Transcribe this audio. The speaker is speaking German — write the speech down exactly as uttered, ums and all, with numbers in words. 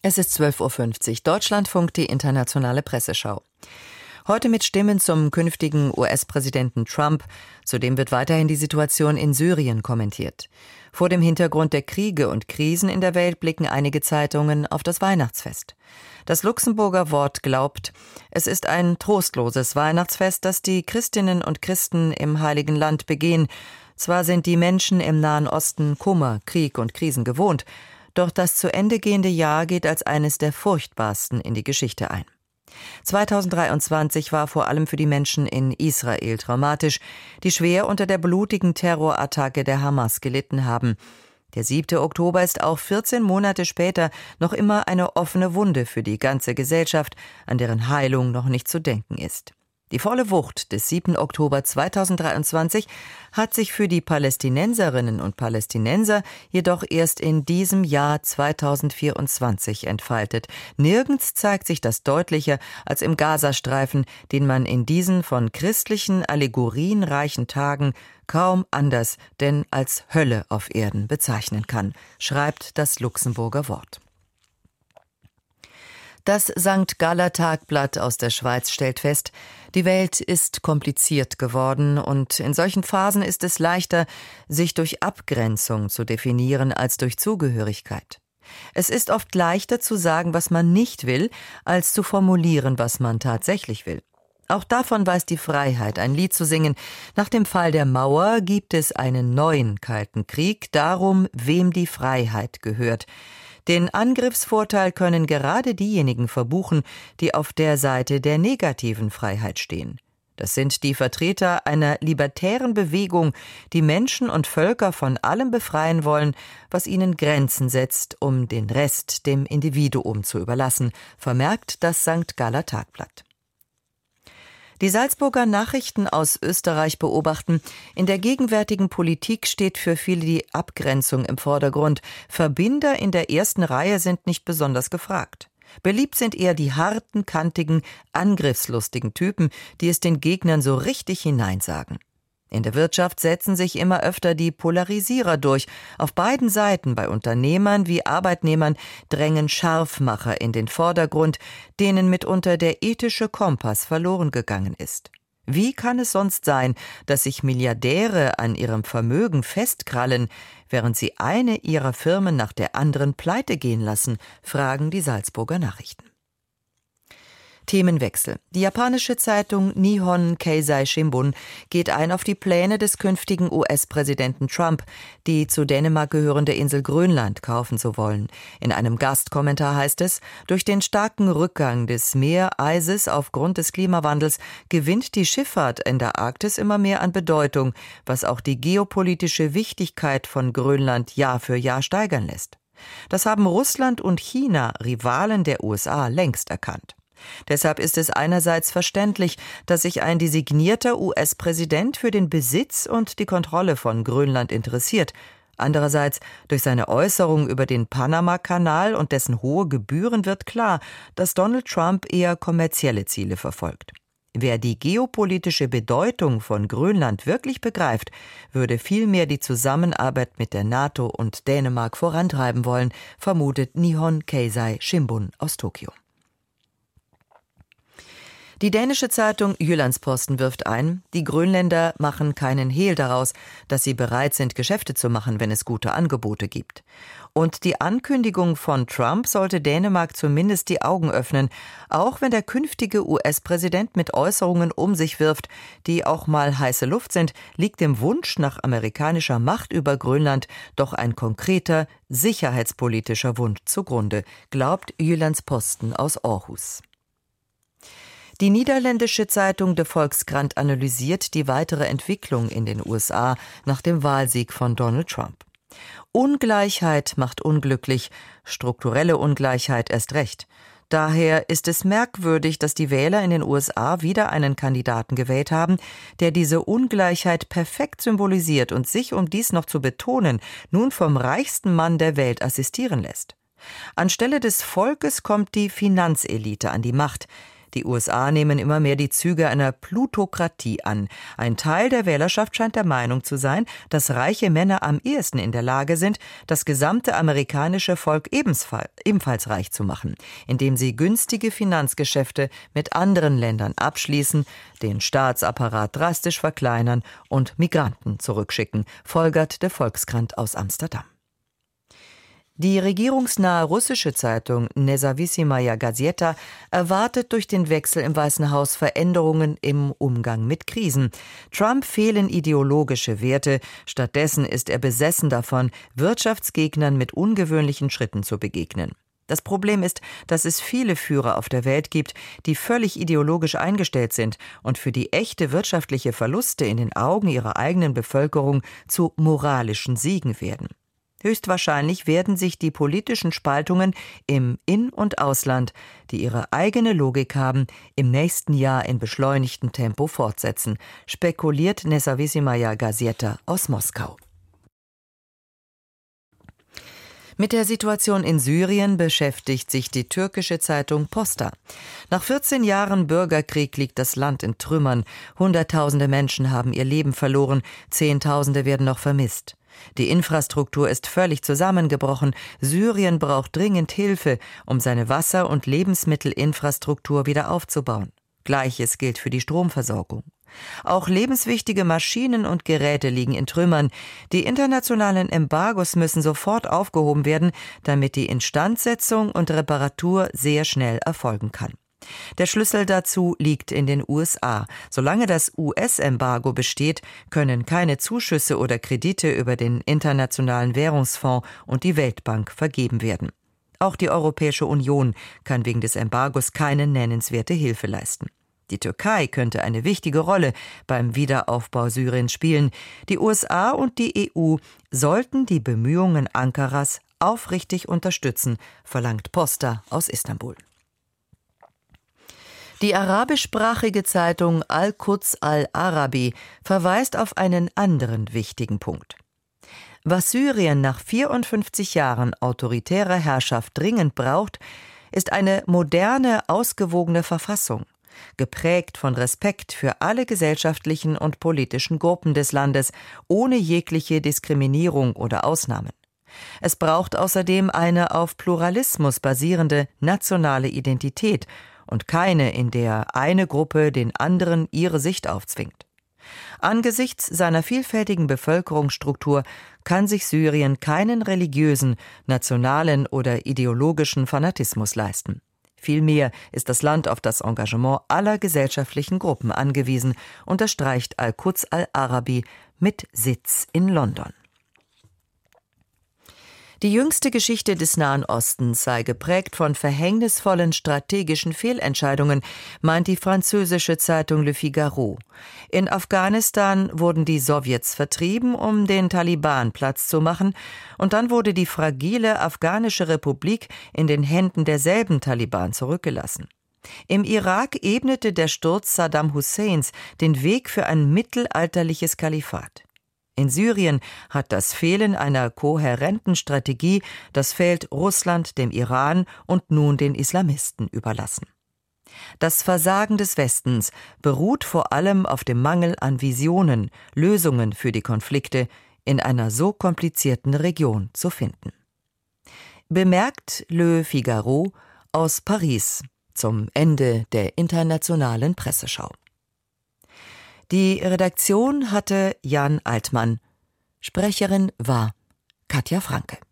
Es ist zwölf Uhr fünfzig, Deutschlandfunk, die internationale Presseschau. Heute mit Stimmen zum künftigen U S-Präsidenten Trump. Zudem wird weiterhin die Situation in Syrien kommentiert. Vor dem Hintergrund der Kriege und Krisen in der Welt blicken einige Zeitungen auf das Weihnachtsfest. Das Luxemburger Wort glaubt, es ist ein trostloses Weihnachtsfest, das die Christinnen und Christen im Heiligen Land begehen. Zwar sind die Menschen im Nahen Osten Kummer, Krieg und Krisen gewohnt, doch das zu Ende gehende Jahr geht als eines der furchtbarsten in die Geschichte ein. zweitausenddreiundzwanzig war vor allem für die Menschen in Israel traumatisch, die schwer unter der blutigen Terrorattacke der Hamas gelitten haben. Der siebte Oktober ist auch vierzehn Monate später noch immer eine offene Wunde für die ganze Gesellschaft, an deren Heilung noch nicht zu denken ist. Die volle Wucht des siebten Oktober zweitausenddreiundzwanzig hat sich für die Palästinenserinnen und Palästinenser jedoch erst in diesem Jahr zweitausendvierundzwanzig entfaltet. Nirgends zeigt sich das deutlicher als im Gazastreifen, den man in diesen von christlichen Allegorien reichen Tagen kaum anders denn als Hölle auf Erden bezeichnen kann, schreibt das Luxemburger Wort. Das Sankt Galler Tagblatt aus der Schweiz stellt fest, die Welt ist kompliziert geworden und in solchen Phasen ist es leichter, sich durch Abgrenzung zu definieren als durch Zugehörigkeit. Es ist oft leichter zu sagen, was man nicht will, als zu formulieren, was man tatsächlich will. Auch davon weiß die Freiheit, ein Lied zu singen. Nach dem Fall der Mauer gibt es einen neuen Kalten Krieg, darum, wem die Freiheit gehört. Den Angriffsvorteil können gerade diejenigen verbuchen, die auf der Seite der negativen Freiheit stehen. Das sind die Vertreter einer libertären Bewegung, die Menschen und Völker von allem befreien wollen, was ihnen Grenzen setzt, um den Rest dem Individuum zu überlassen, vermerkt das Sankt Galler Tagblatt. Die Salzburger Nachrichten aus Österreich beobachten, in der gegenwärtigen Politik steht für viele die Abgrenzung im Vordergrund. Verbinder in der ersten Reihe sind nicht besonders gefragt. Beliebt sind eher die harten, kantigen, angriffslustigen Typen, die es den Gegnern so richtig hineinsagen. In der Wirtschaft setzen sich immer öfter die Polarisierer durch. Auf beiden Seiten, bei Unternehmern wie Arbeitnehmern, drängen Scharfmacher in den Vordergrund, denen mitunter der ethische Kompass verloren gegangen ist. Wie kann es sonst sein, dass sich Milliardäre an ihrem Vermögen festkrallen, während sie eine ihrer Firmen nach der anderen pleite gehen lassen, fragen die Salzburger Nachrichten. Themenwechsel. Die japanische Zeitung Nihon Keizai Shimbun geht ein auf die Pläne des künftigen U S-Präsidenten Trump, die zu Dänemark gehörende Insel Grönland kaufen zu wollen. In einem Gastkommentar heißt es, durch den starken Rückgang des Meereises aufgrund des Klimawandels gewinnt die Schifffahrt in der Arktis immer mehr an Bedeutung, was auch die geopolitische Wichtigkeit von Grönland Jahr für Jahr steigern lässt. Das haben Russland und China, Rivalen der U S A, längst erkannt. Deshalb ist es einerseits verständlich, dass sich ein designierter U S-Präsident für den Besitz und die Kontrolle von Grönland interessiert. Andererseits, durch seine Äußerung über den Panama-Kanal und dessen hohe Gebühren wird klar, dass Donald Trump eher kommerzielle Ziele verfolgt. Wer die geopolitische Bedeutung von Grönland wirklich begreift, würde vielmehr die Zusammenarbeit mit der NATO und Dänemark vorantreiben wollen, vermutet Nihon Keizai Shimbun aus Tokio. Die dänische Zeitung Jyllands-Posten wirft ein, die Grönländer machen keinen Hehl daraus, dass sie bereit sind, Geschäfte zu machen, wenn es gute Angebote gibt. Und die Ankündigung von Trump sollte Dänemark zumindest die Augen öffnen, auch wenn der künftige U S-Präsident mit Äußerungen um sich wirft, die auch mal heiße Luft sind, liegt dem Wunsch nach amerikanischer Macht über Grönland doch ein konkreter, sicherheitspolitischer Wunsch zugrunde, glaubt Jyllands-Posten aus Aarhus. Die niederländische Zeitung De Volkskrant analysiert die weitere Entwicklung in den U S A nach dem Wahlsieg von Donald Trump. Ungleichheit macht unglücklich, strukturelle Ungleichheit erst recht. Daher ist es merkwürdig, dass die Wähler in den U S A wieder einen Kandidaten gewählt haben, der diese Ungleichheit perfekt symbolisiert und sich, um dies noch zu betonen, nun vom reichsten Mann der Welt assistieren lässt. Anstelle des Volkes kommt die Finanzelite an die Macht. Die U S A nehmen immer mehr die Züge einer Plutokratie an. Ein Teil der Wählerschaft scheint der Meinung zu sein, dass reiche Männer am ehesten in der Lage sind, das gesamte amerikanische Volk ebenfalls reich zu machen, indem sie günstige Finanzgeschäfte mit anderen Ländern abschließen, den Staatsapparat drastisch verkleinern und Migranten zurückschicken, folgert der Volkskrant aus Amsterdam. Die regierungsnahe russische Zeitung Nezawissimaya Gazeta erwartet durch den Wechsel im Weißen Haus Veränderungen im Umgang mit Krisen. Trump fehlen ideologische Werte, stattdessen ist er besessen davon, Wirtschaftsgegnern mit ungewöhnlichen Schritten zu begegnen. Das Problem ist, dass es viele Führer auf der Welt gibt, die völlig ideologisch eingestellt sind und für die echte wirtschaftliche Verluste in den Augen ihrer eigenen Bevölkerung zu moralischen Siegen werden. Höchstwahrscheinlich werden sich die politischen Spaltungen im In- und Ausland, die ihre eigene Logik haben, im nächsten Jahr in beschleunigtem Tempo fortsetzen, spekuliert Nezawissimaya Gazeta aus Moskau. Mit der Situation in Syrien beschäftigt sich die türkische Zeitung Posta. Nach vierzehn Jahren Bürgerkrieg liegt das Land in Trümmern. Hunderttausende Menschen haben ihr Leben verloren, Zehntausende werden noch vermisst. Die Infrastruktur ist völlig zusammengebrochen. Syrien braucht dringend Hilfe, um seine Wasser- und Lebensmittelinfrastruktur wieder aufzubauen. Gleiches gilt für die Stromversorgung. Auch lebenswichtige Maschinen und Geräte liegen in Trümmern. Die internationalen Embargos müssen sofort aufgehoben werden, damit die Instandsetzung und Reparatur sehr schnell erfolgen kann. Der Schlüssel dazu liegt in den U S A. Solange das U S-Embargo besteht, können keine Zuschüsse oder Kredite über den Internationalen Währungsfonds und die Weltbank vergeben werden. Auch die Europäische Union kann wegen des Embargos keine nennenswerte Hilfe leisten. Die Türkei könnte eine wichtige Rolle beim Wiederaufbau Syriens spielen. Die U S A und die E U sollten die Bemühungen Ankaras aufrichtig unterstützen, verlangt Posta aus Istanbul. Die arabischsprachige Zeitung Al-Quds Al-Arabi verweist auf einen anderen wichtigen Punkt. Was Syrien nach vierundfünfzig Jahren autoritärer Herrschaft dringend braucht, ist eine moderne, ausgewogene Verfassung, geprägt von Respekt für alle gesellschaftlichen und politischen Gruppen des Landes, ohne jegliche Diskriminierung oder Ausnahmen. Es braucht außerdem eine auf Pluralismus basierende nationale Identität und keine, in der eine Gruppe den anderen ihre Sicht aufzwingt. Angesichts seiner vielfältigen Bevölkerungsstruktur kann sich Syrien keinen religiösen, nationalen oder ideologischen Fanatismus leisten. Vielmehr ist das Land auf das Engagement aller gesellschaftlichen Gruppen angewiesen, unterstreicht Al-Quds Al-Arabi mit Sitz in London. Die jüngste Geschichte des Nahen Ostens sei geprägt von verhängnisvollen strategischen Fehlentscheidungen, meint die französische Zeitung Le Figaro. In Afghanistan wurden die Sowjets vertrieben, um den Taliban Platz zu machen, und dann wurde die fragile afghanische Republik in den Händen derselben Taliban zurückgelassen. Im Irak ebnete der Sturz Saddam Husseins den Weg für ein mittelalterliches Kalifat. In Syrien hat das Fehlen einer kohärenten Strategie das Feld Russland, dem Iran und nun den Islamisten überlassen. Das Versagen des Westens beruht vor allem auf dem Mangel an Visionen, Lösungen für die Konflikte in einer so komplizierten Region zu finden. Bemerkt Le Figaro aus Paris zum Ende der internationalen Presseschau. Die Redaktion hatte Jan Altmann. Sprecherin war Katja Franke.